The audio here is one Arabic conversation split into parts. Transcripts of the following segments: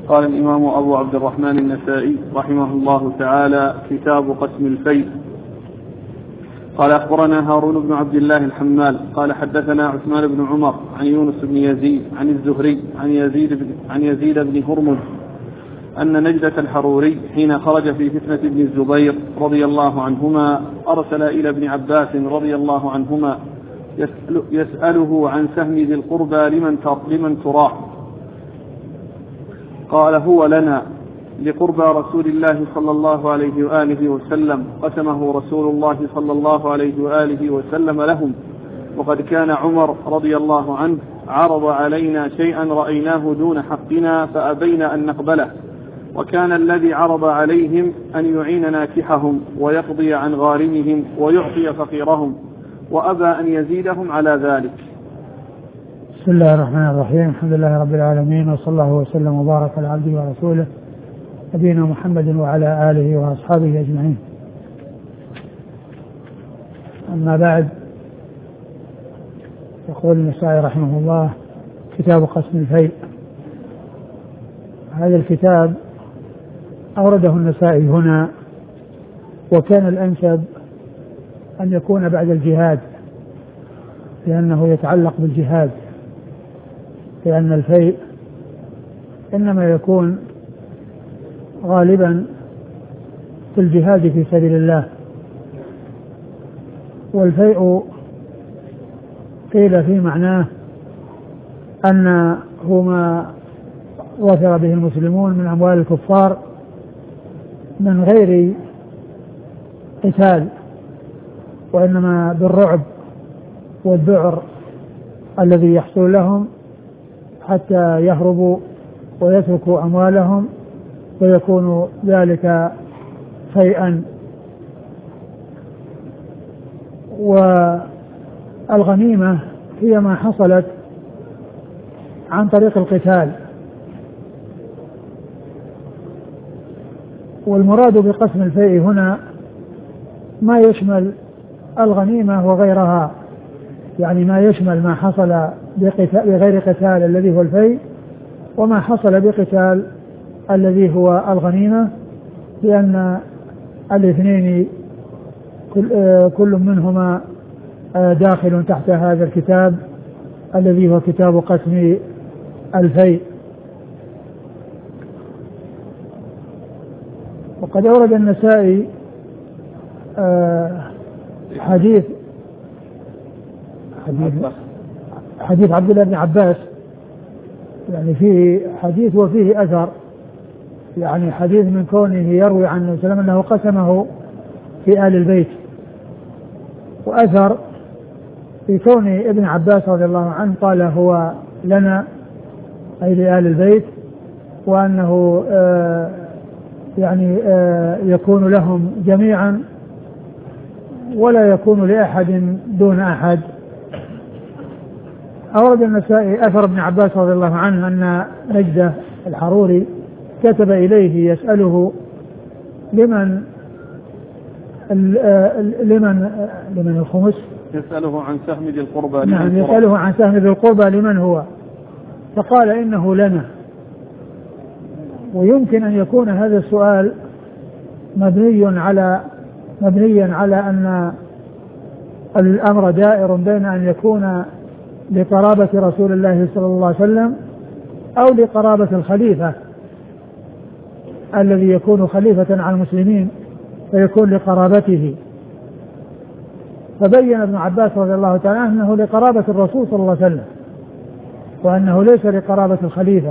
قال الإمام أبو عبد الرحمن النسائي رحمه الله تعالى: كتاب قسم الفيء. قال أخبرنا هارون بن عبد الله الحمال قال حدثنا عثمان بن عمر عن يونس بن يزيد عن الزهري عن يزيد بن هرمز أن نجدة الحروري حين خرج في فتنة ابن الزبير رضي الله عنهما أرسل إلى ابن عباس رضي الله عنهما يسأله عن سهم ذي القربى لمن تراه. قال: هو لنا، لقربى رسول الله صلى الله عليه وآله وسلم قسمه رسول الله صلى الله عليه وآله وسلم لهم، وقد كان عمر رضي الله عنه عرض علينا شيئا رأيناه دون حقنا فأبينا أن نقبله، وكان الذي عرض عليهم أن يعين ناكحهم ويقضي عن غارمهم ويعطي فقيرهم، وأبى أن يزيدهم على ذلك. بسم الله الرحمن الرحيم. الحمد لله رب العالمين، وصلى الله وسلم وبارك على عبده ورسوله نبينا محمد وعلى آله وأصحابه أجمعين. أما بعد، يقول النسائي رحمه الله: كتاب قسم الفيء. هذا الكتاب أورده النسائي هنا، وكان الأنسب أن يكون بعد الجهاد، لأنه يتعلق بالجهاد، لأن الفيء إنما يكون غالبا في الجهاد في سبيل الله. والفيء قيل في معناه أنه ما وفر به المسلمون من أموال الكفار من غير قتال، وإنما بالرعب والذعر الذي يحصل لهم حتى يهربوا ويتركوا أموالهم ويكون ذلك فيئا. والغنيمة هي ما حصلت عن طريق القتال. والمراد بقسم الفيء هنا ما يشمل الغنيمة وغيرها، يعني ما يشمل ما حصل بغير قتال الذي هو الفيء، وما حصل بقتال الذي هو الغنيمة، لأن الاثنين كل منهما داخل تحت هذا الكتاب الذي هو كتاب قسم الفيء. وقد أورد النسائي حديث عبد الله بن عباس، يعني فيه حديث وفيه أثر، يعني حديث من كونه يروي عن النبي صلى الله عليه وسلم أنه قسمه في آل البيت، وأثر في كون ابن عباس رضي الله عنه قال هو لنا أي لآل البيت، وأنه يكون لهم جميعا ولا يكون لأحد دون أحد. أورد النسائي أثر ابن عباس رضي الله عنه أن نجدة الحروري كتب إليه يسأله لمن الخمس، يسأله عن سهم ذي القربى. نعم، يسأله عن سهم ذي القربى لمن هو، فقال إنه لنا. ويمكن أن يكون هذا السؤال مبنيا على أن الأمر دائر بين أن يكون لقرابة رسول الله صلى الله عليه وسلم أو لقرابة الخليفة الذي يكون خليفة على المسلمين فيكون لقرابته. فبين ابن عباس رضي الله تعالى عنه أنه لقرابة الرسول صلى الله عليه وسلم، وأنه ليس لقرابة الخليفة.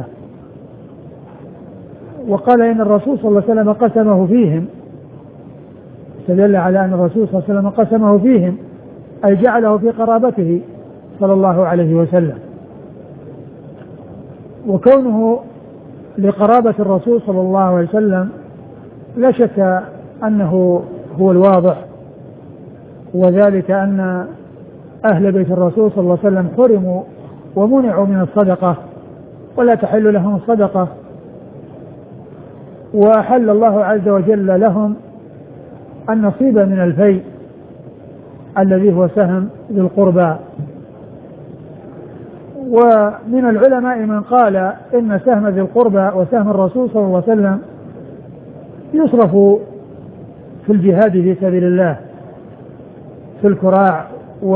وقال إن الرسول صلى الله عليه وسلم قسمه فيهم، استدل على أن الرسول صلى الله عليه وسلم قسمه فيهم أي جعله في قرابته صلى الله عليه وسلم. وكونه لقرابة الرسول صلى الله عليه وسلم لا شك أنه هو الواضح، وذلك أن أهل بيت الرسول صلى الله عليه وسلم حرموا ومنعوا من الصدقة ولا تحل لهم الصدقة، وأحل الله عز وجل لهم النصيب من الفيء الذي هو سهم ذي القربى. ومن العلماء من قال إن سهم ذي القربى وسهم الرسول صلى الله عليه وسلم يصرف في الجهاد في سبيل الله في الكراع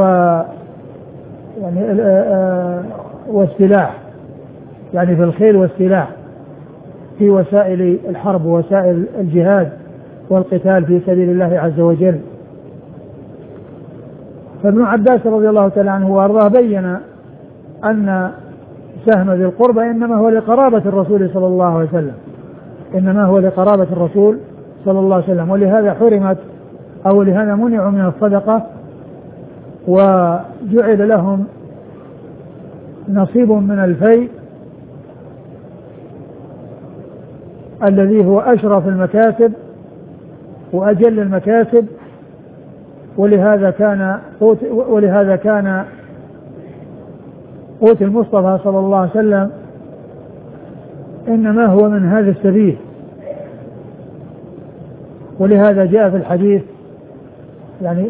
يعني والسلاح، يعني في الخيل والسلاح في وسائل الحرب ووسائل الجهاد والقتال في سبيل الله عز وجل. فابن عباس رضي الله تعالى عنه وارضاه بين أن سهم ذي القربى إنما هو لقرابة الرسول صلى الله عليه وسلم، إنما هو لقرابة الرسول صلى الله عليه وسلم، ولهذا حرمت أو لهذا منعوا من الصدقة وجعل لهم نصيب من الفيء الذي هو أشرف المكاسب وأجل المكاسب. ولهذا كان قوت المصطفى صلى الله عليه وسلم إنما هو من هذا السبيل. ولهذا جاء في الحديث يعني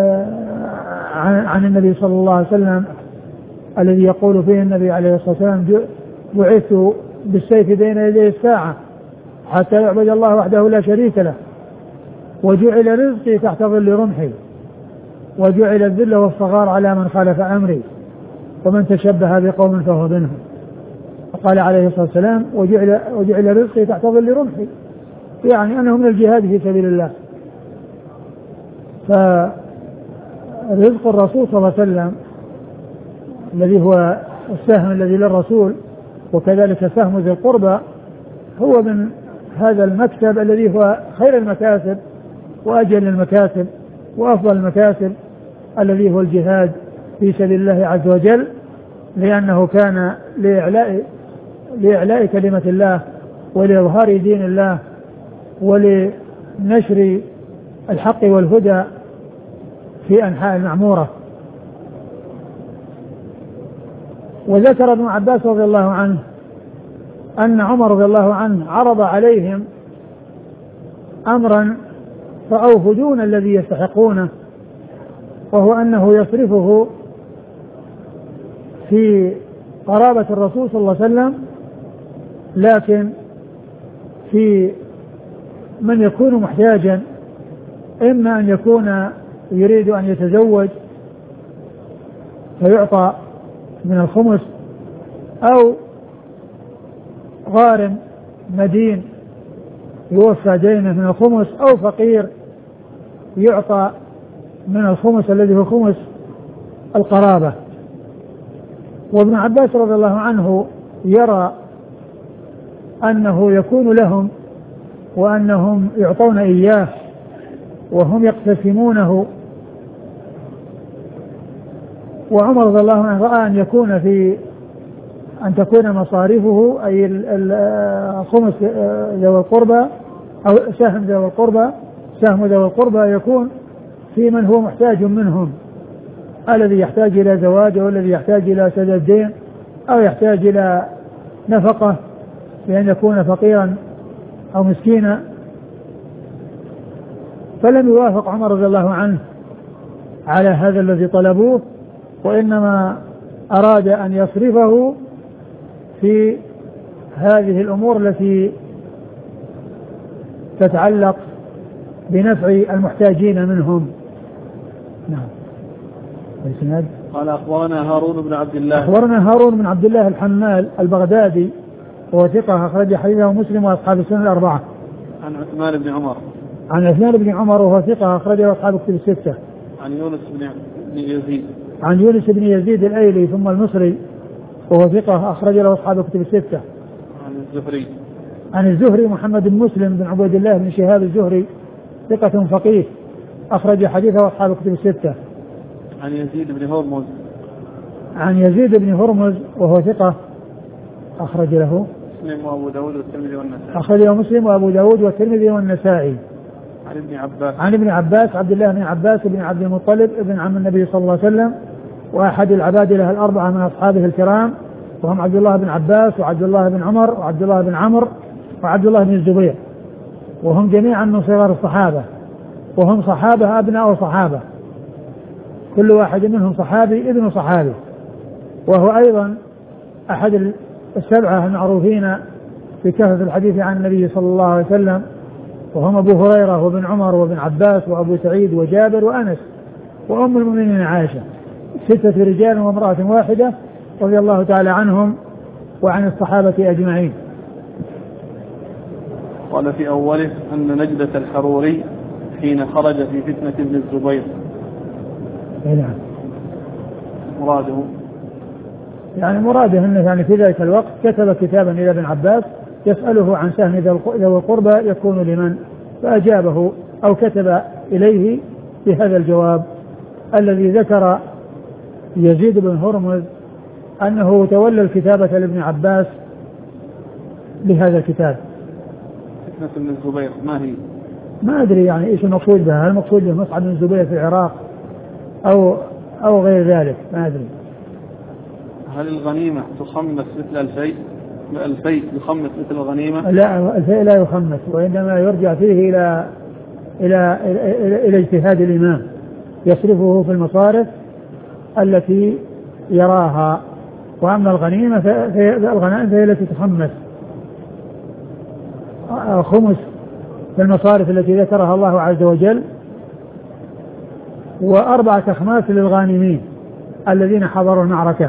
عن النبي صلى الله عليه وسلم الذي يقول فيه النبي عليه الصلاة والسلام: بعثت بالسيف بين يدي الساعة حتى يعبد الله وحده لا شريك له، وجعل رزقي تحت ظل رمحي، وجعل الذل والصغار على من خالف أمري، ومن تشبه بقوم فهو منهم. وقال عليه الصلاة والسلام: وجعل رزقي تحت ظل رمحي، يعني أنه من الجهاد في سبيل الله. فرزق الرسول صلى الله عليه وسلم الذي هو السهم الذي للرسول وكذلك سهم ذي القربى هو من هذا المكسب الذي هو خير المكاسب وأجل المكاسب وأفضل المكاسب، الذي هو الجهاد في سبيل الله عز وجل، لأنه كان لإعلاء كلمة الله ولإظهار دين الله ولنشر الحق والهدى في أنحاء المعمورة. وذكر ابن عباس رضي الله عنه أن عمر رضي الله عنه عرض عليهم أمرا رأوه دون الذي يستحقونه، وهو أنه يصرفه في قرابة الرسول صلى الله عليه وسلم، لكن في من يكون محتاجا، إما أن يكون يريد أن يتزوج فيعطى من الخمس، أو غارم مدين يوفى دينه من الخمس، أو فقير يعطى من الخمس الذي هو خمس القرابة. وابن عباس رضي الله عنه يرى أنه يكون لهم وأنهم يعطون إياه وهم يقتسمونه. وعمر رضي الله عنه رأى أن تكون مصاريفه أي الخمس ذوي القربى أو سهم ذوي القربى يكون في من هو محتاج منهم، الذي يحتاج إلى زواج أو الذي يحتاج إلى سداد دين أو يحتاج إلى نفقة بأن يكون فقيرا أو مسكينا. فلم يوافق عمر رضي الله عنه على هذا الذي طلبوه، وإنما أراد أن يصرفه في هذه الأمور التي تتعلق بنفع المحتاجين منهم. نعم. قال أخبرنا هارون بن عبد الله الحمال البغدادي وهو ثقة أخرج حديثه مسلم وأصحاب السنن الأربعة. عن عثمان بن عمر وهو ثقة أخرجه أصحاب الكتب الستة. عن يونس بن يزيد الأيلي ثم المصري وهو ثقة أخرج له أصحاب الكتب الستة. عن الزهري محمد بن مسلم بن عبيد الله بن شهاب الزهري ثقة فقيه أخرج حديثه أصحاب الكتب الستة. عن يزيد بن هرمز وهو ثقة أخرج له مسلم وأبو داود والترمذي والنسائي. أخرجه مسلم وأبو داود والترمذي والنسائي. عن ابن عباس عبد الله بن عباس بن عبد المطلب ابن عم النبي صلى الله عليه وسلم وأحد العباد له الأربعة من أصحابه الكرام، وهم عبد الله بن عباس وعبد الله بن عمر وعبد الله بن عمرو وعبد الله بن الزبير، وهم جميعا من صغار الصحابة، وهم صحابة أبناء صحابة، كل واحد منهم صحابي ابن صحابي، وهو أيضا أحد السبعة المعروفين بكثرة الحديث عن النبي صلى الله عليه وسلم، وهم أبو هريرة وابن عمر وابن عباس وأبو سعيد وجابر وأنس وأم المؤمنين عائشة، 6 رجال وامرأة واحدة رضي الله تعالى عنهم وعن الصحابة أجمعين. قال في أوله أن نجدة الحروري حين خرج في فتنة ابن الزبير. نعم. مراده يعني مراده أنه يعني في ذلك الوقت كتب كتابا إلى ابن عباس يسأله عن سهم ذوي القربى يكون لمن، فأجابه أو كتب إليه بهذا الجواب الذي ذكر يزيد بن هرمز أنه تولى الكتابة لابن عباس لهذا الكتاب. فتنة ابن الزبير ما هي؟ ما أدري يعني إيش المقصود بها، هل المقصود به مصعب بن الزبير في العراق أو غير ذلك، ما أدري. هل الغنيمة تخمس مثل الفيء؟ الفيء يخمس مثل الغنيمة؟ لا، الفيء لا يخمس، وإنما يرجع فيه إلى اجتهاد الإمام يصرفه في المصارف التي يراها، وأما الغنيمة فالغنائم فهي التي تخمس، خمس في المصارف التي ذكرها الله عز وجل، و4 أخماس للغانمين الذين حضروا المعركة.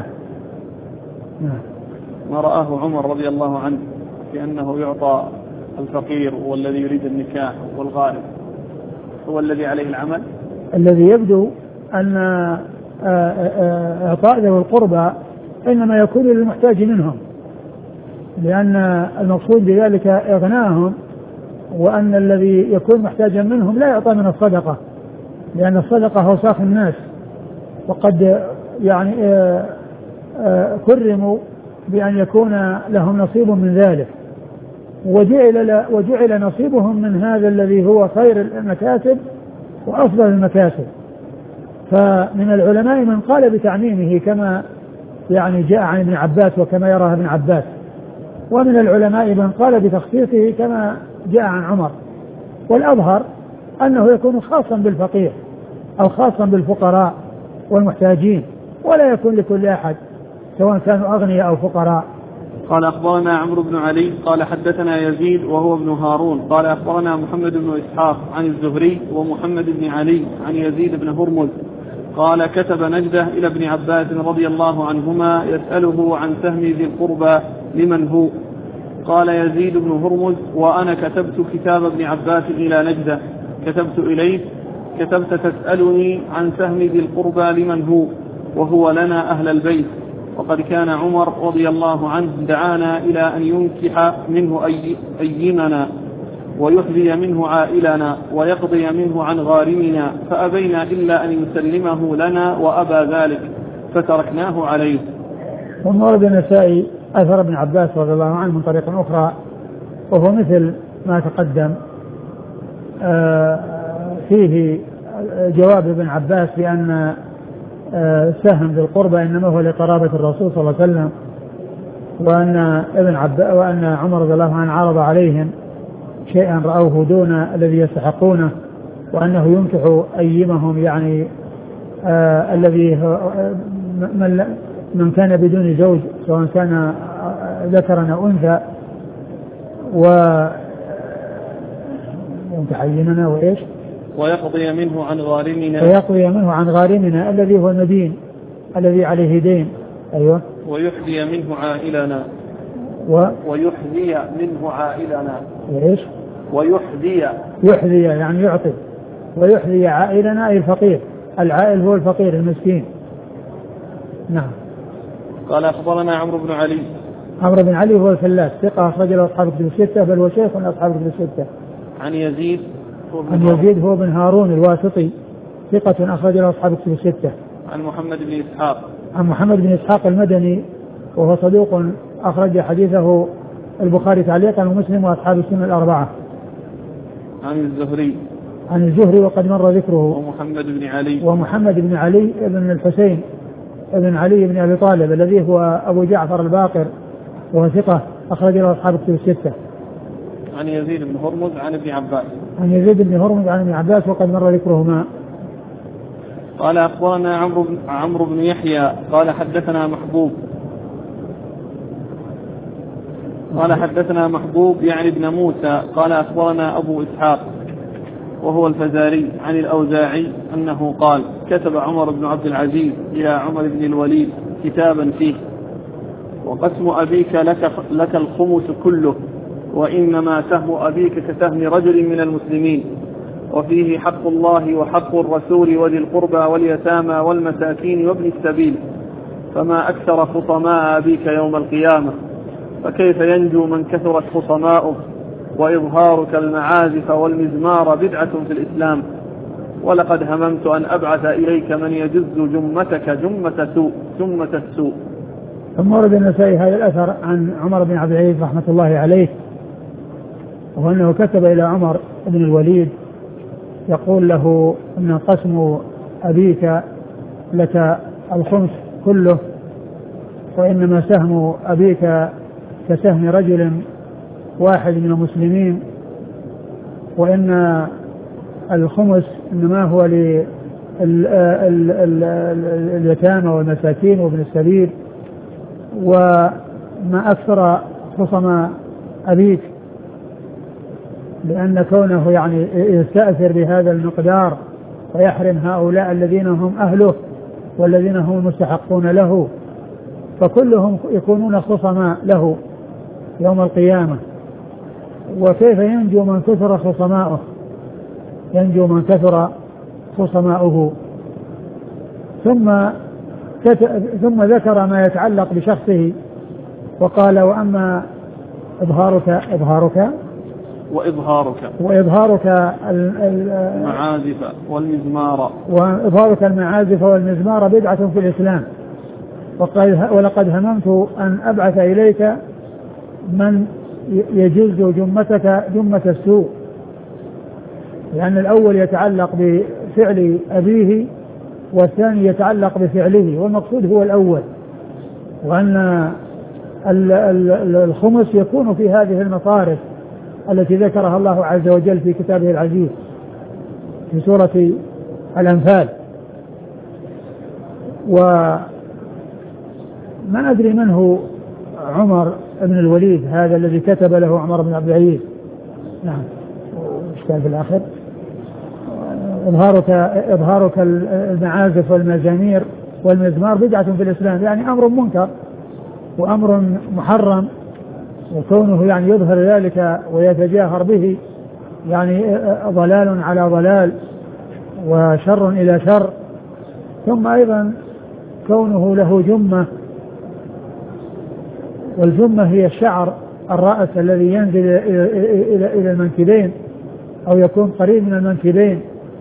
ما رآه عمر رضي الله عنه بأنه يعطى الفقير والذي يريد النكاح والغارم هو الذي عليه العمل؟ الذي يبدو أن إعطاء ذوي القربى إنما يكون للمحتاج منهم، لأن المقصود بذلك إغناهم، وأن الذي يكون محتاجا منهم لا يعطى من الصدقة، لأن الصدقة أوساخ الناس، وقد يعني كرموا بأن يكون لهم نصيب من ذلك، وجعل نصيبهم من هذا الذي هو خير المكاسب وأفضل المكاسب. فمن العلماء من قال بتعميمه كما يعني جاء عن ابن عباس وكما يراه ابن عباس، ومن العلماء من قال بتخصيصه كما جاء عن عمر، والأظهر أنه يكون خاصا بالفقير أو خاصا بالفقراء والمحتاجين، ولا يكون لكل أحد سواء كانوا أغنياء أو فقراء. قال أخبرنا عمرو بن علي قال حدثنا يزيد وهو ابن هارون قال أخبرنا محمد بن إسحاق عن الزهري ومحمد بن علي عن يزيد بن هرمز قال كتب نجدة إلى ابن عباس رضي الله عنهما يسأله عن سهم ذي القربى لمن هو. قال يزيد بن هرمز وأنا كتبت كتاب ابن عباس إلى نجدة، كتبت إليه كتبت تسألني عن سهم ذي القربى لمن هو وهو لنا أهل البيت، وقد كان عمر رضي الله عنه دعانا إلى أن ينكح منه أيمنا ويحذي منه عائلنا ويقضي منه عن غارمنا، فأبينا إلا أن يسلمه لنا وأبى ذلك فتركناه عليه. ورد النسائي أثر ابن عباس رضي الله عنه من طريق أخرى وهو مثل ما تقدم، فيه جواب ابن عباس بأن سهم ذي القربى إنما هو لقرابة الرسول صلى الله عليه وسلم، وأن عمر رضي الله عنه عرض عليهم شيئا رأوه دون الذي يستحقونه، وأنه ينكح أيمهم يعني الذي من كان بدون زوج سواء كان ذكرا أو أنثى، وينكح أيمنا وإيش ويقضي منه عن غارمنا الذي هو المدين الذي عليه دين. أيوة. ويحذي منه عائلنا إيش يحذي يعني يعطي، ويحذي عائلنا أي الفقير، العائل هو الفقير المسكين. نعم. قال أخبرنا عمرو بن علي هو الفلاس ثقة أخرج له أصحاب الكتب الستة، بل وشيخ من أصحاب الكتب الستة. عن يزيد هو بن هارون الواسطي ثقة أخرج له أصحاب الكتب الستة. عن محمد بن إسحاق المدني وهو صدوق أخرج حديثه البخاري تعليقا ومسلم وأصحاب السنة الأربعة. عن الزهري وقد مر ذكره. ومحمد بن علي بن الحسين بن علي بن أبي طالب الذي هو أبو جعفر الباقر وهو ثقة أخرج له أصحاب الكتب الستة. عن يزيد بن هرمز عن ابن عباس وقد مر ذكرهما. قال أخبرنا عمرو بن يحيى قال حدثنا محبوب قال حدثنا محبوب يعني ابن موسى قال أخبرنا أبو إسحاق وهو الفزاري عن الأوزاعي أنه قال كتب عمر بن عبد العزيز إلى عمر بن الوليد كتابا فيه وقسم أبيك لك الخمس كله وإنما سهم أبيك كسهم رجل من المسلمين وفيه حق الله وحق الرسول وذي القربى واليتامى والمساكين وابن السبيل فما أكثر خصماء أبيك يوم القيامة فكيف ينجو من كثرت خصماؤه وإظهارك المعازف والمزمار بدعة في الإسلام ولقد هممت أن أبعث إليك من يجز جمتك جمة السوء. ثم ورد النسائي هذا الأثر عن عمر بن عبد العزيز رحمة الله عليه وأنه كتب إلى عمر بن الوليد يقول له أن قسم أبيك لك الخمس كله وإنما سهم أبيك كسهم رجل واحد من المسلمين وإن الخمس إنما هو لليتامى والمساكين وابن السبيل وما أكثر خصم أبيك لأن كونه يعني يستأثر بهذا المقدار ويحرم هؤلاء الذين هم أهله والذين هم المستحقون له فكلهم يكونون خصما له يوم القيامة وكيف ينجو من كثر خصماؤه ينجو من كثر خصماؤه ثم ذكر ما يتعلق بشخصه وقال وأما وإظهارك المعازف والمزمار بدعة في الإسلام ولقد هممت أن أبعث إليك من يجز جمتك جمة السوء لأن الأول يتعلق بفعل أبيه والثاني يتعلق بفعله والمقصود هو الأول وأن الخمس يكون في هذه المصارف التي ذكرها الله عز وجل في كتابه العزيز في سورة الأنفال وما أدري من هو عمر بن الوليد هذا الذي كتب له عمر بن عبد العزيز. نعم وإشكال في الآخر إظهارك المعازف والمزامير والمزمار بدعة في الإسلام يعني أمر منكر وأمر محرم وكونه يعني يظهر ذلك ويتجاهر به يعني ضلال على ضلال وشر إلى شر ثم أيضا كونه له جمة والجمة هي الشعر الرأس الذي ينزل إلى المنكبين أو يكون قريب من المنكبين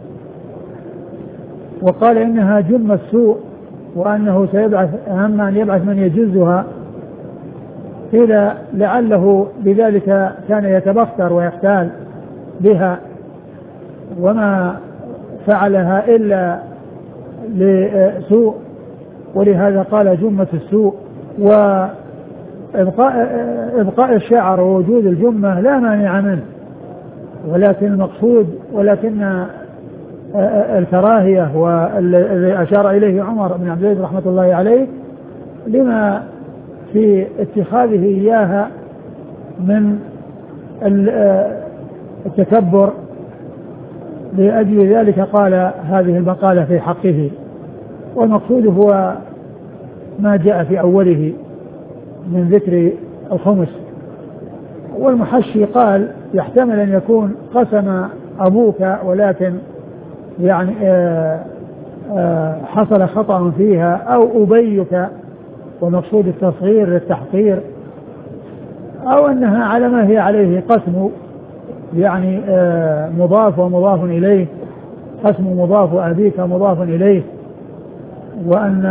وقال إنها جمة السوء وأنه سيبعث أهم أن يبعث من يجزها قيل لعله بذلك كان يتبختر ويختال بها وما فعلها إلا لسوء ولهذا قال جمة السوء وإبقاء الشعر ووجود الجمة لا مانع منه ولكن المقصود الكراهية والذي أشار إليه عمر بن عبد العزيز رحمة الله عليه لما في اتخاذه إياها من التكبر لأجل ذلك قال هذه المقالة في حقه والمقصود هو ما جاء في أوله من ذكر الخمس والمحشي قال يحتمل أن يكون قسم أبوك ولكن يعني حصل خطأ فيها أو أبيك ومقصود التصغير للتحقير أو أنها على ما هي عليه قسم يعني مضاف ومضاف إليه قسم مضاف أبيك مضاف إليه وأن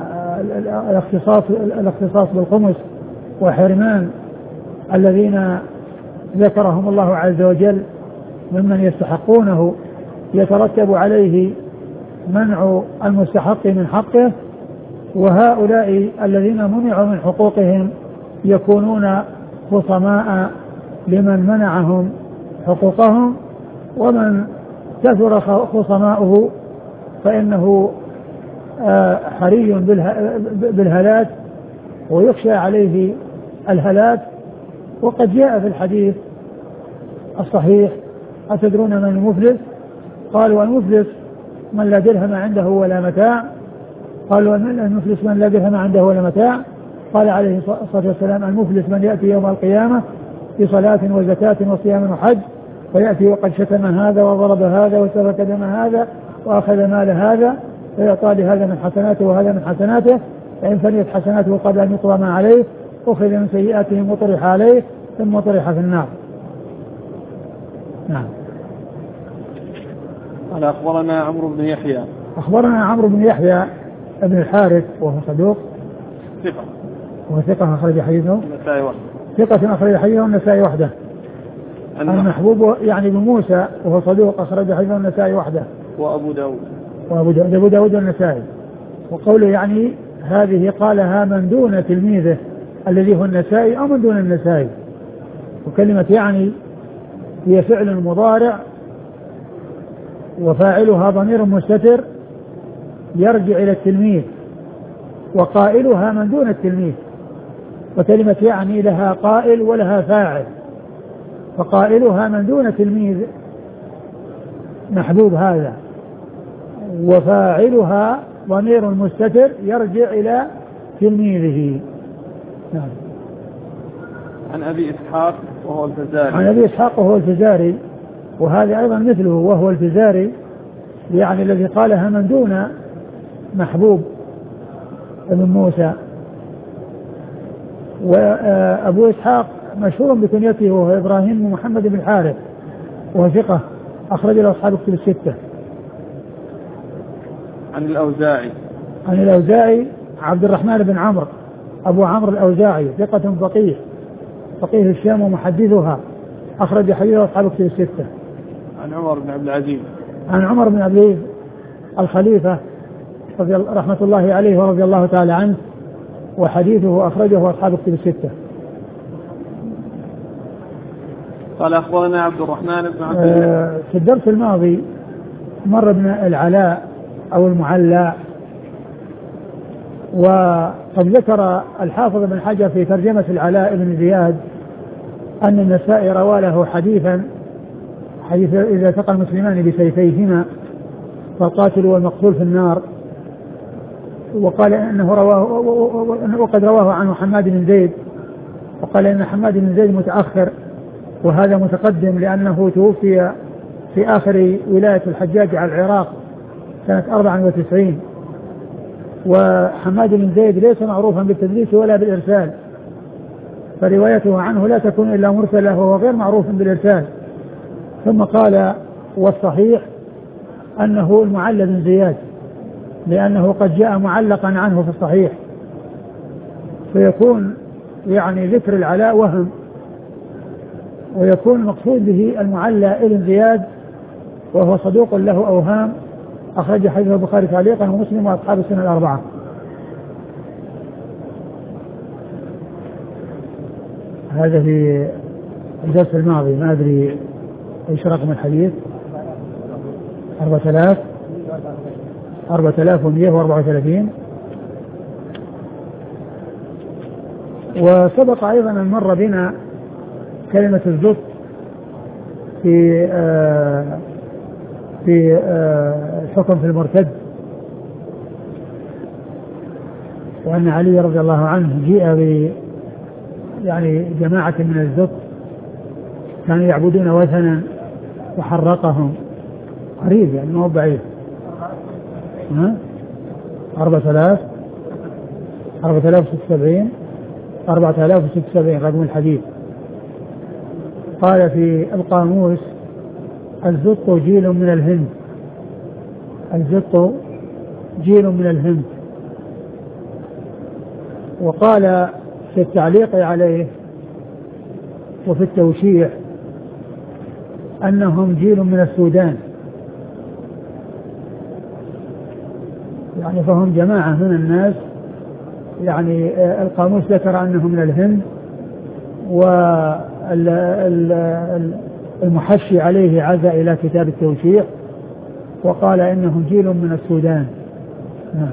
الاختصاص بالخمس وحرمان الذين ذكرهم الله عز وجل ممن يستحقونه يترتب عليه منع المستحق من حقه وهؤلاء الذين منعوا من حقوقهم يكونون خصماء لمن منعهم حقوقهم ومن كثر خصماؤه فإنه حري بالهلاك ويخشى عليه الهلاك وقد جاء في الحديث الصحيح: أتدرون من المفلس؟ قالوا: المفلس من لا درهم عنده ولا متاع. قالوا: المفلس من لا درهم عنده ولا متاع. قال عليه الصلاة والسلام: المفلس من يأتي يوم القيامة بصلاة وزكاة وصيام وحج، فيأتي وقد شتم هذا وضرب هذا وسفك دم هذا وأخذ مال هذا، فيعطى لهذا من حسناته وهذا من حسناته، فإن فنيت حسناته قبل أن يقضى ما عليه أخذ من سيئاتهم وطرح عليه ثم طرح في النار. نعم. قال أخبرنا عمرو بن يحيى. أخبرنا عمرو بن يحيى ابن الحارث وهو صدوق ثقة، وثقة أخرج حديثه النسائي وحده. ثقة أخرج حديثه النسائي وحده. المحبوب يعني بن موسى وهو صدوق أخرج حديثه النسائي وحده. وأبو داود. أبو داود والنسائي. وقوله يعني هذه قالها من دون تلميذه الذي هو النسائي أو من دون النسائي. وكلمة يعني هي فعل مضارع وفاعلها ضمير مستتر يرجع إلى التلميذ، وقائلها من دون التلميذ. وكلمة يعني لها قائل ولها فاعل، فقائلها من دون تلميذ محبوب هذا، وفاعلها ضمير مستتر يرجع إلى تلميذه. نعم. عن أبي إسحاق وهو الفزاري. عن أبي إسحاق وهو الفزاري، وهذا أيضا مثله وهو الفزاري، يعني الذي قالها من دون محبوب بن موسى. وأبو إسحاق مشهور بكنيته وهو إبراهيم بن محمد بن الحارث وهو ثقة أخرج له أصحاب الكتب الستة. عن الأوزاعي. عن الأوزاعي عبد الرحمن بن عمرو أبو عمرو الأوزاعي ثقة فقيه الشام ومحدثها أخرج حديثه أصحاب الكتب الستة. عن عمر بن عبد العزيز. عن عمر بن عبد العزيز الخليفة رحمة الله عليه ورضي الله تعالى عنه، وحديثه أخرجه أصحاب الكتب الستة. قال أخبرنا عبد الرحمن بن عبد الله. في الدرس الماضي مر ابن العلاء أو المعلى، وقد ذكر الحافظ بن حجر في ترجمة العلاء بن زياد أن النسائي روى له حديث إذا التقى المسلمان بسيفيهما فالقاتل والمقتول في النار، وقال إنه رواه، وقد رواه عنه حماد بن زيد، وقال إن حماد بن زيد متأخر وهذا متقدم لأنه توفي في آخر ولاية الحجاج على العراق سنة 94. وحماد بن زيد ليس معروفا بالتدليس ولا بالإرسال، فروايته عنه لا تكون إلا مرسلة وهو غير معروف بالإرسال. ثم قال: والصحيح أنه المعلى بن زياد، لأنه قد جاء معلقا عنه في الصحيح، فيكون يعني ذكر العلاء وهم، ويكون المقصود به المعلى ابن زياد وهو صدوق له أوهام أخرج حديث البخاري تعليقا ومسلم وأصحاب السنة الأربعة. هذا في الدرس الماضي، ما أدري إيش رقم الحديث. 4134. وسبق أيضا أن مر بنا كلمة الزط في الحكم في المرتد، وأن علي رضي الله عنه جيء يعني جماعة من الزط كانوا يعبدون وثنا وحرقهم، قريب يعني ما هو بعيد. 4076 رقم الحديث. قال في القاموس: الزط جيل من الهند. الزط جيل من الهند. وقال في التعليق عليه وفي التوشيح أنهم جيل من السودان، يعني فهم جماعة من الناس، يعني القاموس ذكر أنهم من الهند، والمحشي عليه عزا إلى كتاب التوشيح وقال إنهم جيل من السودان. نعم.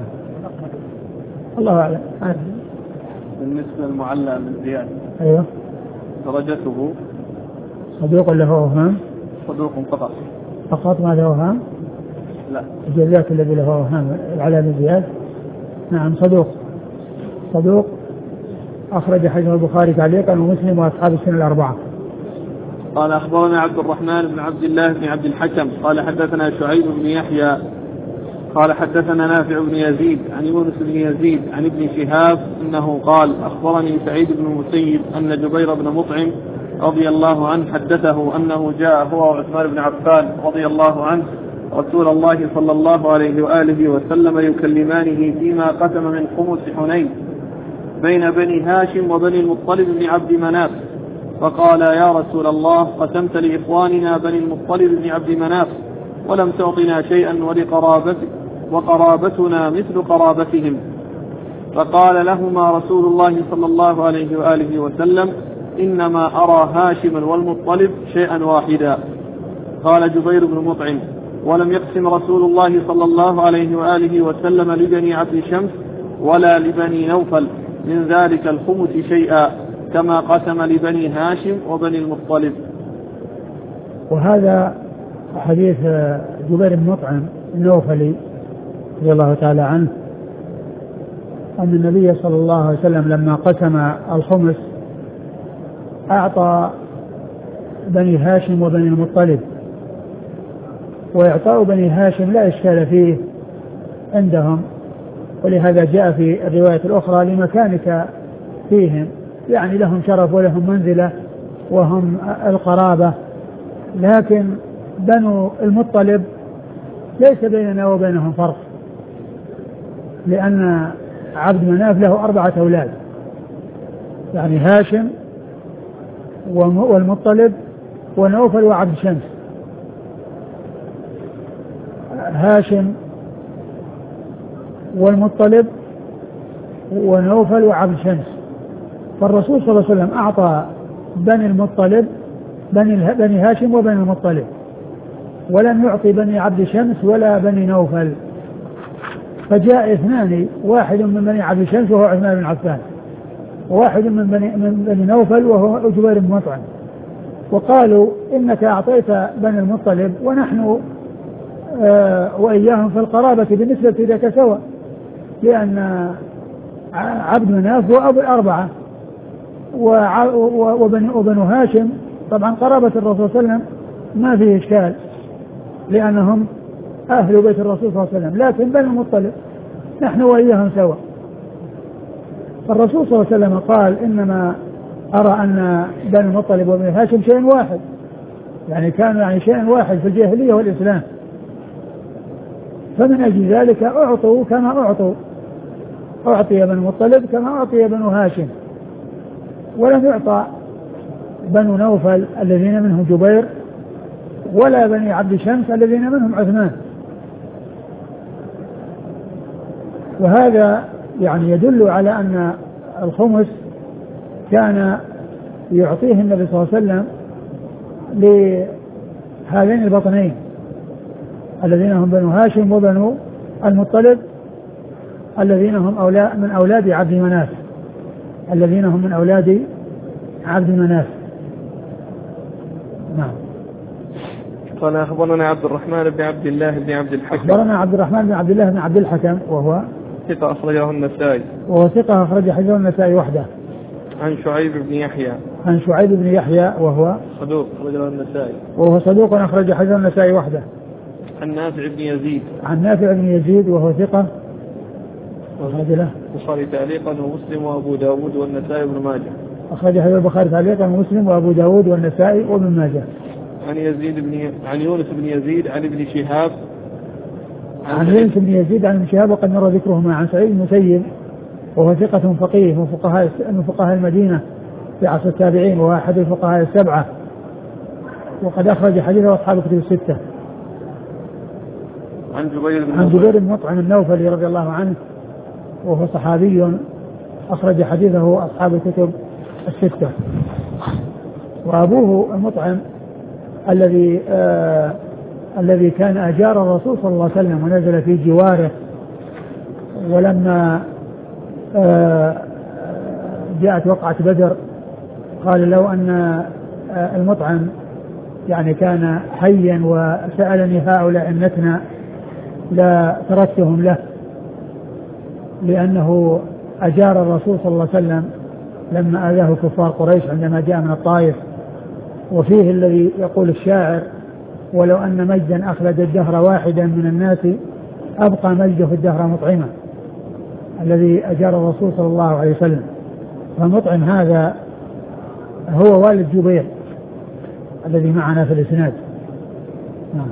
الله أعلم. بالنسبة للمعلى بن زياد، أيوه، درجته صدوق له أوهام؟ صدوق فقط. فقط ما له أوهام؟ لا. الجزاك الذي له أوهام العلاء بن زياد. نعم صدوق أخرج حديث البخاري تعليقا ومسلم وأصحاب السنة الأربعة. قال أخبرنا عبد الرحمن بن عبد الله بن عبد الحكم قال حدثنا شعيب بن يحيى قال حدثنا نافع بن يزيد عن يونس بن يزيد عن ابن شهاب أنه قال أخبرني سعيد بن المسيب أن جبير بن مطعم رضي الله عنه حدثه أنه جاء هو وعثمان بن عفان رضي الله عنه رسول الله صلى الله عليه وآله وسلم يكلمانه فيما قسم من خمس حنين بين بني هاشم وبني المطلب بن عبد مناف، فقال يا رسول الله قسمت لإخواننا بني المطلب بن عبد مناف ولم تعطنا شيئا وقرابتنا مثل قرابتهم، فقال لهما رسول الله صلى الله عليه وآله وسلم إنما أرى هاشما والمطلب شيئا واحدا. قال جبير بن مطعم ولم يقسم رسول الله صلى الله عليه وآله وسلم لبني عبد شمس ولا لبني نوفل من ذلك الخمس شيئا كما قسم لبني هاشم وبني المطلب. وهذا حديث جبير بن مطعم النوفلي رضي الله تعالى عنه أن النبي صلى الله عليه وسلم لما قسم الخمس أعطى بني هاشم وبني المطلب، وإعطاء بني هاشم لا إشكال فيه عندهم، ولهذا جاء في الرواية الأخرى لمكانك فيهم، يعني لهم شرف ولهم منزلة وهم القرابة، لكن بنو المطلب ليس بيننا وبينهم فرق، لأن عبد مناف له 4 أولاد، يعني هاشم والمطلب ونوفل وعبد شمس. هاشم والمطلب ونوفل وعبد شمس، فالرسول صلى الله عليه وسلم أعطى بني المطلب بني هاشم وبني المطلب، ولم يعطي بني عبد شمس ولا بني نوفل، فجاء 2، واحد من بني عبد شمس وهو عثمان بن عفان، وواحد من بني نوفل وهو جبير بن مطعم، وقالوا إنك أعطيت بني المطلب ونحن وإياهم في القرابة بالنسبة لك سواء، لأن عبد مناف هو أبو 4 وبنو هاشم طبعا قرابة الرسول صلى الله عليه وسلم ما فيه إشكال لأنهم أهل بيت الرسول صلى الله عليه وسلم، لكن بني المطلب نحن وإياهم سواء. فالرسول صلى الله عليه وسلم قال إنما أرى أن بني المطلب وبني هاشم شيء واحد، يعني كانوا يعني شيء واحد في الجاهلية والإسلام، فمن أجل ذلك أعطوا كما أعطوا، أعطي بني المطلب كما أعطي بنو هاشم، ولم يعطى بنو نوفل الذين منهم جبير ولا بني عبد شمس الذين منهم عثمان. وهذا يعني يدل على أن الخمس كان يعطيه النبي صلى الله عليه وسلم لهذين البطنين الذين هم بنو هاشم وبنو المطلب الذين هم من أولاد عبد مناف، الذين هم من أولاد عبد مناف. نعم. قال أخبرنا عبد الرحمن بن عبد الله بن عبد الحكم. أخبرنا عبد الرحمن بن عبد الله بن عبد الحكم وهو ثقة أخرجه النسائي. وهو ثقة أخرج حديثه النسائي وحده. عن شعيب بن يحيى. عن شعيب بن يحيى وهو صدوق أخرجه النسائي. وهو صدوق أخرج حديثه النسائي وحده. عن نافع بن يزيد. عن نافع بن يزيد وهو ثقة أخرج له البخاري تعليقا ومسلم وأبو داود والنسائي وابن ماجه. أخرج حديث البخاري تعليقا ومسلم وأبو داود والنسائي وابن ماجه. عن يونس بن يزيد عن ابن شهاب. عن يونس بن يزيد عن ابن شهاب وقد مر ذكرهما. عن سعيد المسيب وهو ثقة فقيه من فقهاء المدينة في عصر التابعين وأحد الفقهاء السبعة، وقد أخرج حديثه أصحاب الكتب الستة. عن جبير بن مطعم النوفلي رضي الله عنه وهو صحابي أخرج حديثه أصحاب الكتب الستة. وأبوه المطعم الذي كان أجار الرسول صلى الله عليه وسلم ونزل في جواره، ولما جاءت وقعة بدر قال لو أن المطعم يعني كان حيا وسألني هؤلاء النتنى لا تركتهم له، لأنه أجار الرسول صلى الله عليه وسلم لما آذاه كفار قريش عندما جاء من الطائف. وفيه الذي يقول الشاعر: ولو أن مجدا أخلد الدهر واحدا من الناس أبقى مجده في الدهر مطعمه، الذي أجار الرسول صلى الله عليه وسلم. فالمطعم هذا هو والد جبير الذي معنا في الإسناد. نعم.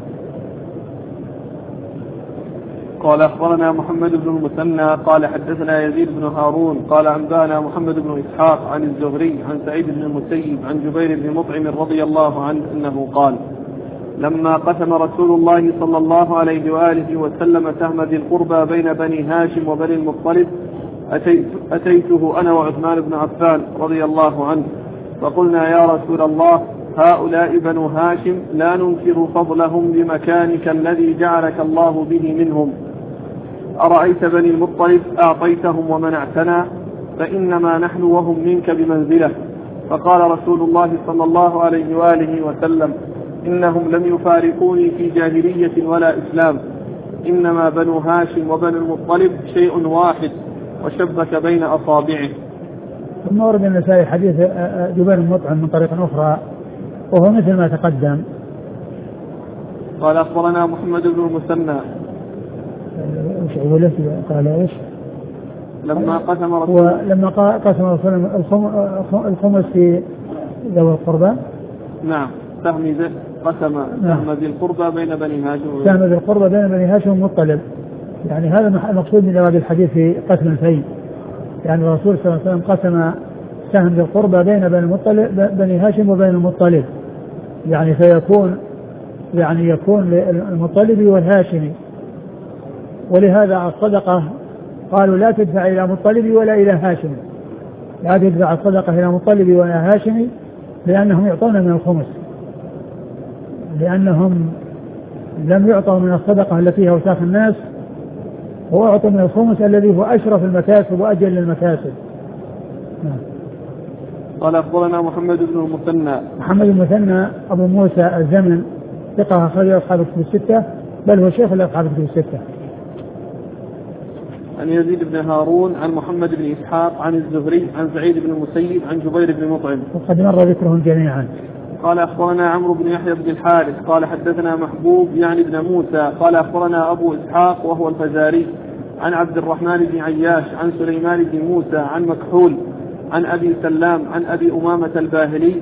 قال أخبرنا محمد بن المثنى قال حدثنا يزيد بن هارون قال أنبانا محمد بن إسحاق عن الزهري عن سعيد بن المسيب عن جبير بن مطعم رضي الله عنه أنه قال: لما قسم رسول الله صلى الله عليه وآله وسلم سهم ذي القربى بين بني هاشم وبني المطلب أتيته أنا وعثمان بن عفان رضي الله عنه فقلنا: يا رسول الله، هؤلاء بنو هاشم لا ننكر فضلهم لمكانك الذي جعلك الله به منهم، أرأيت بني المطلب أعطيتهم ومنعتنا، فإنما نحن وهم منك بمنزلة. فقال رسول الله صلى الله عليه وآله وسلم: إنهم لم يفارقوني في جاهلية ولا إسلام، إنما بنو هاشم وبنو المطلب شيء واحد، وشبك بين أصابعه. ثم ورد النسائي حديث جبير بن مطعم من طريق أخرى وهو مثل ما تقدم. قال أخبرنا محمد بن المثنى قال إيش؟ لما قسم رسول الخمس في ذوي القربى. نعم. قسم سهم ذي القربى بين بني هاشم. سهم ذي القربى بين بني هاشم والمطلب. يعني هذا المقصود من جواب الحديث في قسم الفيء. يعني الرسول صلى الله عليه وسلم قسم سهم ذي القربى بين بني هاشم وبين المطلب، يعني فيكون يكون للمطلب والهاشمي. ولهذا الصدقة قالوا لا تدفع إلى مطلب ولا إلى هاشمي، لا تدفع الصدقة إلى مطلب ولا هاشمي، لأنهم يعطون من الخمس، لأنهم لم يعطوا من الصدقة التي هي أوساخ الناس، وأعطوا من الخمس الذي هو أشرف المكاسب وأجل المكاسب. قال أخبرنا محمد بن المثنى أبو موسى الزمن ثقة أخرج أصحاب الكتب الستة، بل هو شيخ لأصحاب الكتب الستة. عن يزيد بن هارون عن محمد بن إسحاق عن الزهري عن سعيد بن المسيب عن جبير بن مطعم وقد مر ذكرهم جميعا. قال أخبرنا عمرو بن يحيى بن الحارث قال حدثنا محبوب يعني بن موسى قال أخبرنا أبو إسحاق وهو الفزاري عن عبد الرحمن بن عياش عن سليمان بن موسى عن مكحول عن أبي سلام عن أبي أمامة الباهلي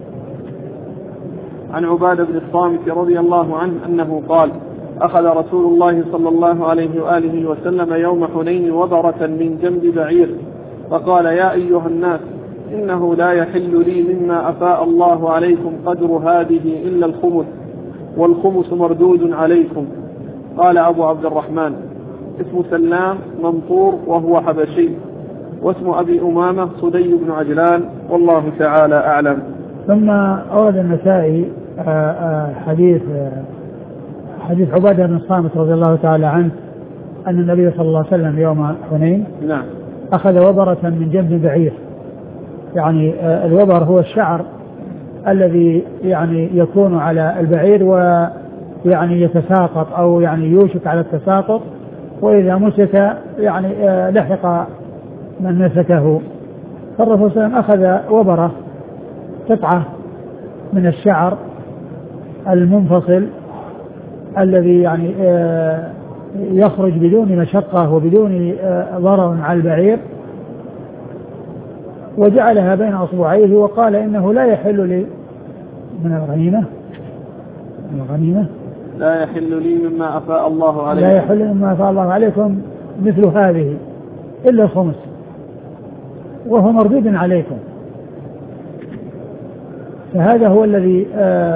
عن عبادة بن الصامت رضي الله عنه أنه قال: أخذ رسول الله صلى الله عليه وآله وسلم يوم حنين وبرة من جنب بعير، فقال: يا أيها الناس، إنه لا يحل لي مما أفاء الله عليكم قدر هذه إلا الخمس، والخمس مردود عليكم. قال أبو عبد الرحمن: اسم سلام منطور وهو حبشي، واسم أبي أمامة صدي بن عجلان، والله تعالى أعلم. ثم أورد النسائي حديث عبادة بن الصامت رضي الله تعالى عنه أن النبي صلى الله عليه وسلم يوم حنين أخذ وبرة من جنب بعير. يعني الوبر هو الشعر الذي يعني يكون على البعير ويعني يتساقط أو يعني يوشك على التساقط، وإذا مسك يعني لحق من مسكه. فالرسول صلى الله عليه وسلم أخذ وبرة قطعة من الشعر المنفصل الذي يعني يخرج بدون مشقة وبدون ضرر على البعير، وجعلها بين أصبعيه وقال: إنه لا يحل لي من الغنيمة لا يحل لي مما أفاء الله عليكم، لا يحل مما أفاء الله عليكم مثل هذه إلا الخمس، وهو مردود عليكم. فهذا هو الذي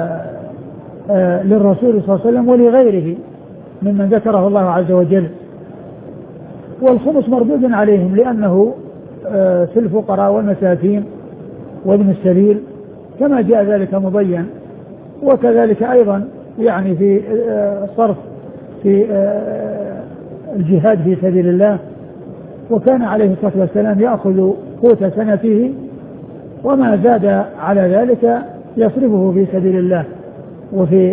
للرسول صلى الله عليه وسلم ولغيره ممن ذكره الله عز وجل. والخمس مردود عليهم لأنه في الفقراء والمساكين وابن السبيل كما جاء ذلك مبين، وكذلك أيضا يعني في الصرف في الجهاد في سبيل الله. وكان عليه الصلاة والسلام يأخذ قوت سنته وما زاد على ذلك يصرفه في سبيل الله وفي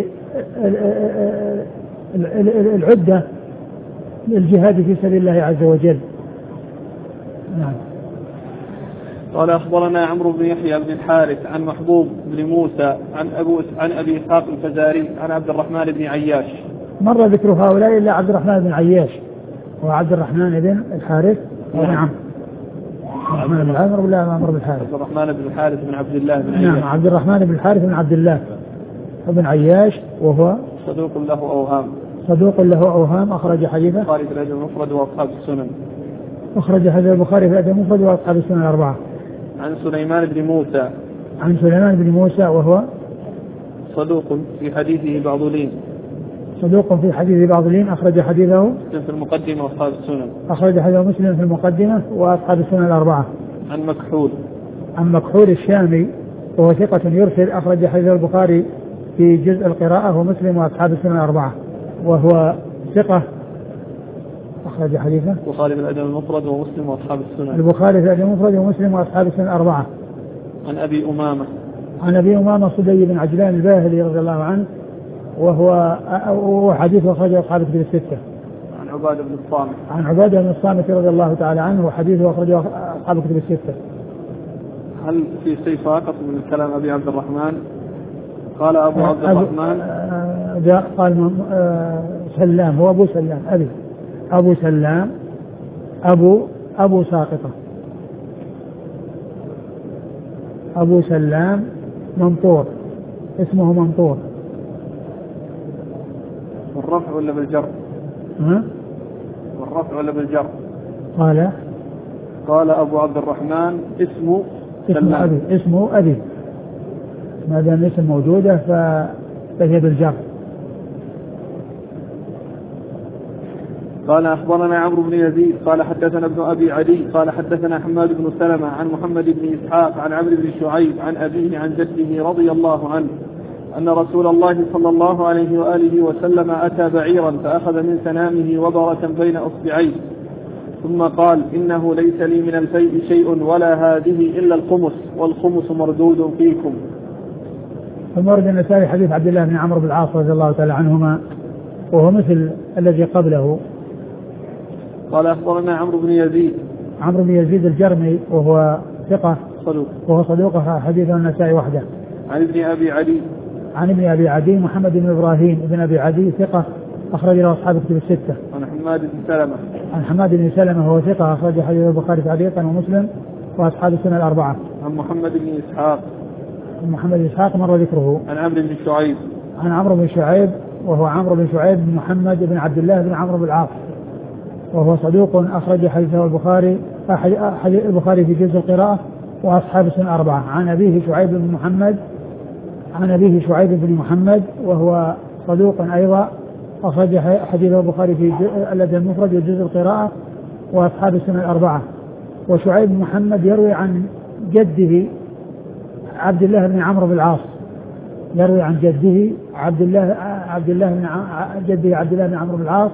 العدة للجهاد في سبيل الله عز وجل. نعم. قال أخبرنا عمرو بن يحيى بن الحارث عن محبوب بن موسى عن أبي إسحاق الفزاري عن عبد الرحمن بن عياش. مر ذكر هؤلاء إلا عبد الرحمن بن عياش وعبد الرحمن بن الحارث. نعم. عبد الرحمن بن الحارث. عبد الرحمن بن الحارث بن عبد الله بن عياش. نعم عبد الرحمن بن الحارث بن عبد الله بن عياش وهو صدوق له أوهام. صدوق له أوهام أخرج حديثه البخاري في الأدب المفرد وأصحاب السنن. أخرج حديث البخاري في الأدب المفرد وأصحاب السنن الأربعة. عن سليمان بن موسى. عن سليمان بن موسى وهو صدوق في حديثه بعض لين. صدوق في حديث بعض لين أخرج حديثه مسلم في المقدمة وأصحاب السنن. أخرج حديثه مسلم في المقدمة وأصحاب السنن الأربعة. عن مكحول. عن مكحول الشامي وهو ثقة يرسل أخرج حديث البخاري في جزء القراءة ومسلم وأصحاب السنن الأربعة وهو ثقة أخرج حديثه البخاري في الأدب المفرد ومسلم وأصحاب السنن. البخاري في الأدب المفرد ومسلم وأصحاب السنن الأربعة. عن أبي أمامة. عن أبي أمامة صدي بن عجلان الباهلي رضي الله عنه وهو حديثه أخرجه أصحاب الكتب الستة. عن عبادة بن الصامت. عن عبادة بن الصامت رضي الله تعالى عنه وحديثه أخرجه أصحاب الكتب الستة. هل في شيء ساقط من الكلام أبي عبد الرحمن؟ قال أبو عبد الرحمن قال سلام هو أبو سلام أبو سلام أبو ساقطة أبو سلام منطور اسمه منطور. بالرفع ولا بالجر؟ بالرفع ولا بالجر؟ قال أبو عبد الرحمن اسمه أبي ما دام اسم موجودة فهي بالجر. قال أخبرنا عمرو بن يزيد قال حدثنا ابن أبي عدي قال حدثنا حماد بن سلمة عن محمد بن إسحاق عن عمرو بن شعيب عن أبيه عن جده رضي الله عنه أن رسول الله صلى الله عليه وآله وسلم أتى بعيرا فأخذ من سنامه وبرة بين أصبعيه ثم قال إنه ليس لي من الفيء شيء ولا هذه إلا الخمس والخمس مردود فيكم. ثم ورد النسائي حديث عبد الله بن عمرو بن العاص رضي الله تعالى عنهما وهو مثل الذي قبله. قال أخبرنا عمرو بن يزيد الجرمي وهو ثقة وهو صدوق حديث النسائي وحده. عن ابن أبي عدي محمد بن إبراهيم بن أبي عدي ثقة أخرج له أصحاب الكتب الستة. عن حماد بن سلمة وهو ثقة أخرج حديث البخاري تعليقا ومسلم وأصحاب السنة الأربعة. عن محمد بن إسحاق مر ذكره. عن عمرو بن شعيب وهو عمرو بن شعيب بن محمد بن عبد الله بن عمرو بن العاص وهو صدوق أخرج حديثه البخاري في جزء القراءة وأصحاب السنة الأربعة. عن أبيه شعيب بن محمد وهو صدوق أيضا أخرج حديثه البخاري في الأدب المفرد وجزء القراءة وأصحاب السنة الأربعة. وشعيب بن محمد يروي عن جده عبد الله بن عمرو بن العاص يروي عن جده عبد الله بن عمرو بن العاص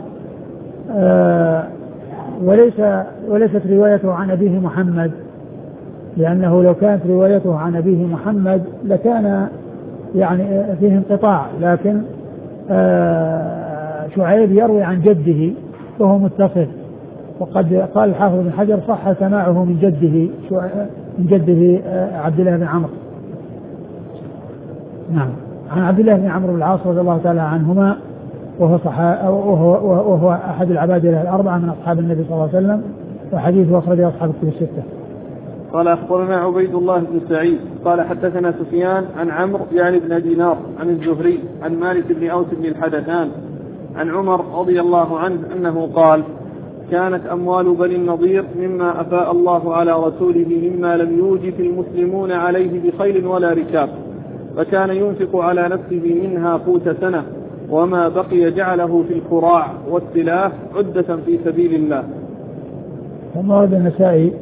وليست روايته عن أبيه محمد لأنه لو كانت روايته عن أبيه محمد لكان يعني فيه انقطاع لكن شعيب يروي عن جده وهو متصل وقد قال الحافظ بن حجر صح سماعه من جده عبد الله بن عمرو. نعم. عن عبد الله بن عمرو بن العاص رضي الله تعالى عنهما وهو أحد العبادلة الأربعة من أصحاب النبي صلى الله عليه وسلم وحديثه أخرجه أصحاب الكتب الستة. قال أخبرنا عبيد الله بن سعيد قال حدثنا سفيان عن عمرو يعني بن دينار عن الزهري عن مالك بن أوس بن الحدثان عن عمر رضي الله عنه أنه قال كانت أموال بني النضير مما أفاء الله على رسوله مما لم يوجف المسلمون عليه بخيل ولا ركاب فكان ينفق على نفسه منها قوت سنة وما بقي جعله في الكراع والسلاح عدة في سبيل الله. ثم ورد النسائي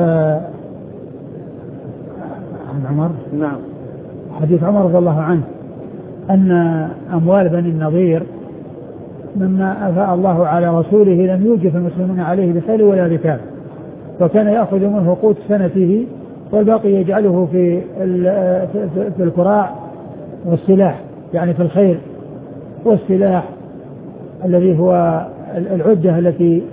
عن عمر نعم حديث عمر رضي الله عنه أن أموال بني النضير مما أفاء الله على رسوله لم يوجف المسلمون عليه بخيل ولا ركاب فكان يأخذ منه قوت سنته والباقي يجعله في الكراع والسلاح، يعني في الخيل والسلاح الذي هو العدة التي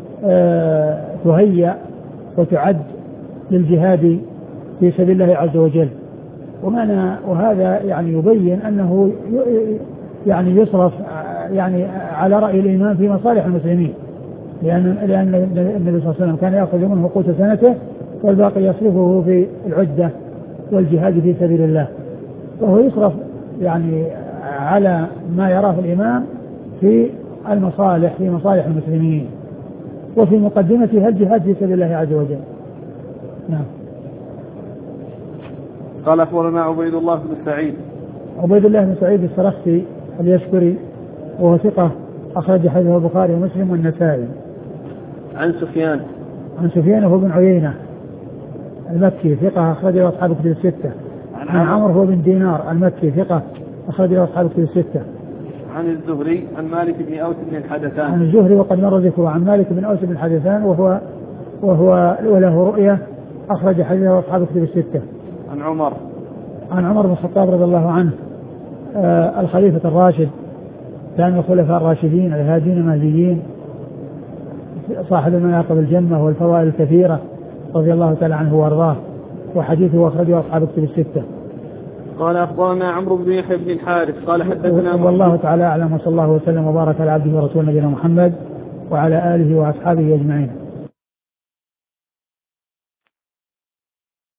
تهيأ وتعد للجهاد في سبيل الله عز وجل. وهذا يعني يبين أنه يعني يصرف يعني على رأي الإمام في مصالح المسلمين، لأن النبي صلى الله عليه وسلم كان يأخذ منه قوت سنته والباقي يصرفه في العدة والجهاد في سبيل الله، وهو يصرف يعني على ما يراه الإمام في المصالح، في مصالح المسلمين، وفي مقدمتها الجهاد في سبيل الله عز وجل. نعم. قال أخبرنا عبيد الله بن سعيد. عبيد الله بن سعيد السرخسي اليشكري وهو ثقة أخرج حديثه البخاري ومسلم والنسائي. عن سفيان. عن سفيان هو بن عيينة المكي ثقة أخرج له أصحاب كتب الستة. عن عمرو هو بن دينار المكي ثقة أخرج له أصحاب كتب الستة. عن الزهري عن مالك بن أوس بن الحدثان. عن الزهري وقد مر ذكره. عن مالك بن أوس بن الحدثان وهو وله رؤية أخرج حديثه أصحاب كتب الستة. عن عمر. عن عمر بن الخطاب رضي الله عنه الخليفة الراشد، كان الخلفاء الراشدين الهادين المهديين، صاحب المناقب الجمة والفوائد الكثيرة رضي الله تعالى عنه وارضاه، وحديثه أخرجه أصحاب كتب الستة. قال أخبرنا عمرو بن يحيى بن الحارث قال حدثنا والله تعالى أعلم، وصلى الله وسلم وبارك على عبده ورسوله نبينا محمد وعلى آله وأصحابه أجمعين.